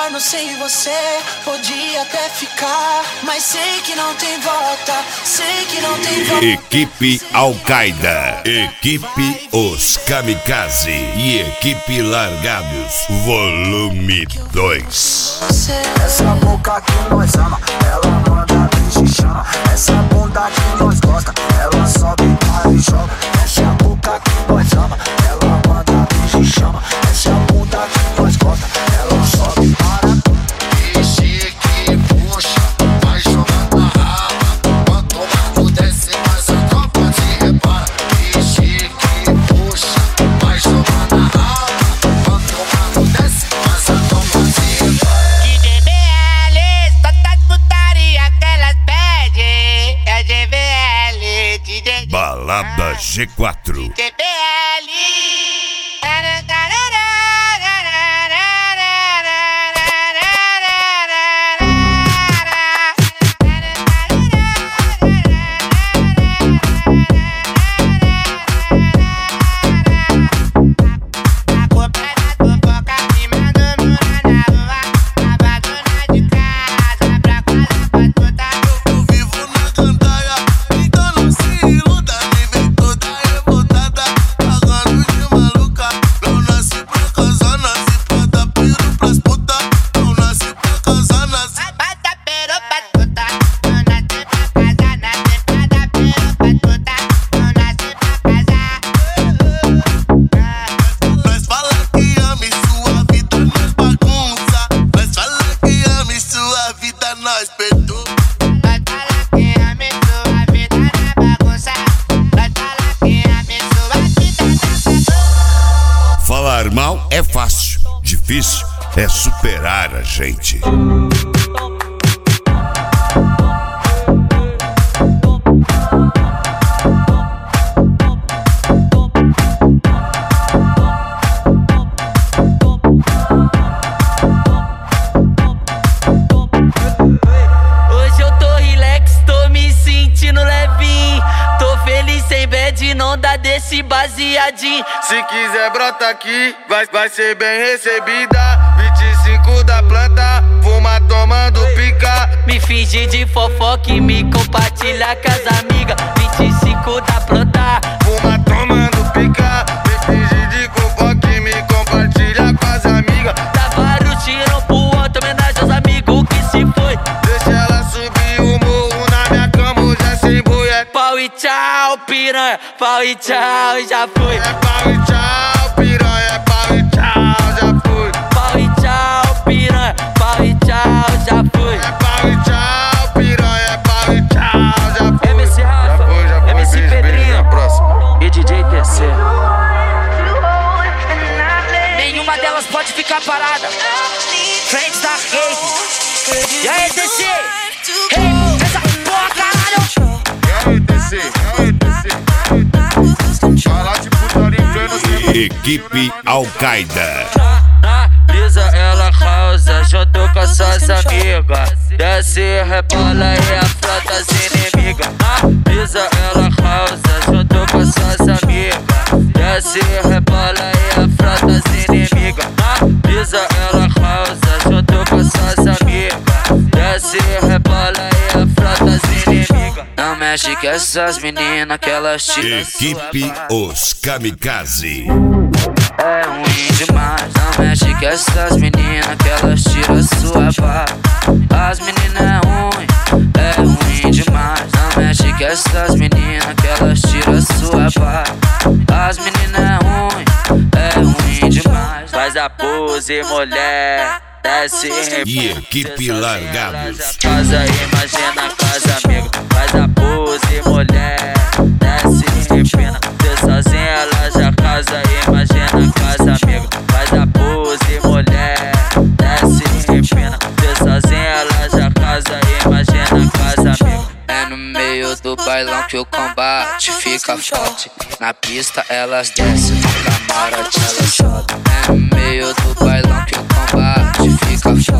retorno sem você. Podia até ficar, mas sei que não tem volta. Sei que não tem volta. Equipe Al-Qaeda, Equipe Os Kamikaze e Equipe Largados, volume 2. Essa boca que nós ama, ela manda e chama. Essa bunda que nós gosta, ela sobe para e joga. Essa boca que nós ama, ela manda e chama. Essa bunda que nós gosta, ela sobe para. Vixe que puxa, vai jogar na raba. Quanto mais tu desce, mais a tropa se repara. Vixe que puxa, vai jogar na raba. Quanto mais tu desce, mais a tropa se repara. DBL, só tá putaria que elas pedem. É DBL, DJ. Balada G4. DBL. Falar mal é fácil, difícil é superar a gente. Hoje eu tô relax, tô me sentindo levinho. Tô feliz sem bad, não dá desse baseadinho. Se quiser brota aqui, vai ser bem recebida. 25 da planta, fuma tomando pica. Me finge de fofoca e me compartilha com as amigas. 25 da planta, Fuma tomando pica. Me finge de fofoca e me compartilha com as amigas. dá vários tiros pro outro, homenagem aos amigos que se foi. Deixa ela subir o morro na minha cama, hoje é sem boia. Pau e tchau, piranha, pau e tchau, já foi. É pau e tchau, piranha, é pau e tchau, já fui. Pau e tchau, piranha, pau e tchau, já foi. É pau e tchau, piranha, é pau e tchau, já fui. MC Rafa, já foi, MC beijo, Pedrinho. beijo, na próxima. E DJ TC. Nenhuma delas pode ficar parada. Frente da rede. E aí, TC? Hey, essa porra, caralho. E aí, TC? Falar de putaria em pleno tempo. Equipe Al-Qaeda. Na brisa ela causa, junto com suas amigas. Desce, rebola e afronta as inimigas. Na brisa ela causa, junto com suas amigas. Desce, rebola e afronta as inimigas. Na brisa ela causa, junto com suas amigas. Desce, rebola e afronta as inimigas. Não mexe com essas meninas que elas tiram. Equipe Os Kamikaze. É ruim demais, não mexe com essas meninas que elas tiram sua barra. As meninas é ruim demais. Não mexe com essas meninas que elas tiram sua barra. As meninas é ruim demais. Faz a pose, mulher, desce E Equipe Largados. casa, imagina a casa, amigo. Faz a pose, mulher, desce e empina. Cê sozinha, ela já casa, imagina a casa, amigo. Faz a pose, mulher, desce e empina. Cê sozinha, ela já casa, imagina a casa, amigo. É no meio do bailão que o combate fica forte. Na pista elas descem, no camarote elas sobem. É no meio do bailão que o combate fica forte.